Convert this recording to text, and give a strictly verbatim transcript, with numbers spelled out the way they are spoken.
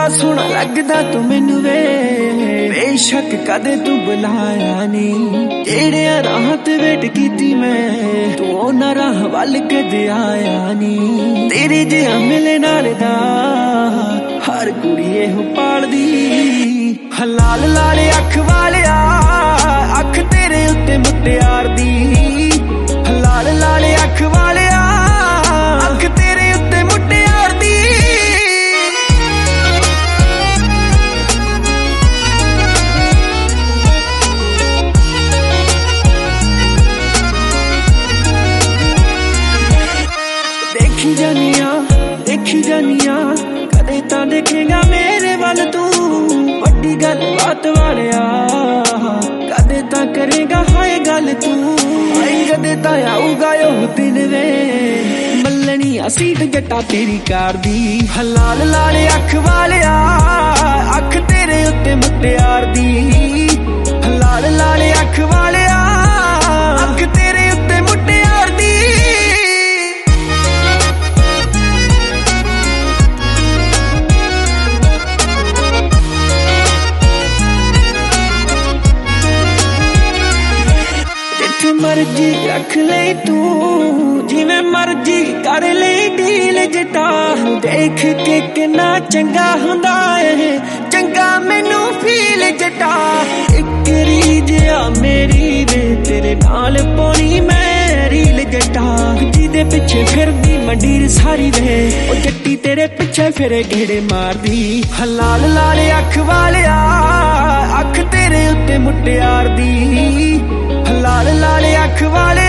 सोहना लगदा तू मैनू वे, बेशक कदे तू बुलाया नहीं। जेड़े राहत वेट कीती मैं, तू ना राह वल कदे आया नहीं। तेरे जिहा मिले नाल दा हर कुड़ी एहो पालदी। लाल लाले अख वालिया अख तेरे उत्ते मुटियार दी। लाल लाले अख वालिया अख तेरे उत्ते मुटियार दी। देखी जानिया देखी जानिया कदे तां देखेगा मेरे वल तू। वड्डी गल बात वालिया कदे तां करेगा हाय गल तू। हाय कदे तां आऊगा ओह दिन वे, मल्लनी सीट जट्टा तेरी कार दी। लाल लाले अख वालिया अख तेरे उत्ते मुटियार दी। लाल लाले अख वालिया अख तेरे उत्ते मुटियार दी। मर्जी रख ले तू जिवें मर्जी कर ले डील जटा। देख के किन्ना चंगा हुंदा है, चंगा मैनू फील जटा। इक रीजिया मेरी वे तेरे नाल पौनी मैं रील जटा। जिदे पिछे फिरदी मंडीर सारी वे, ओ जट्टी तेरे पिछे फिरे घेड़े मारदी। लाल लाले अख वालिया अख तेरे उत्ते मुटियार दी। लाल लाले अख वाले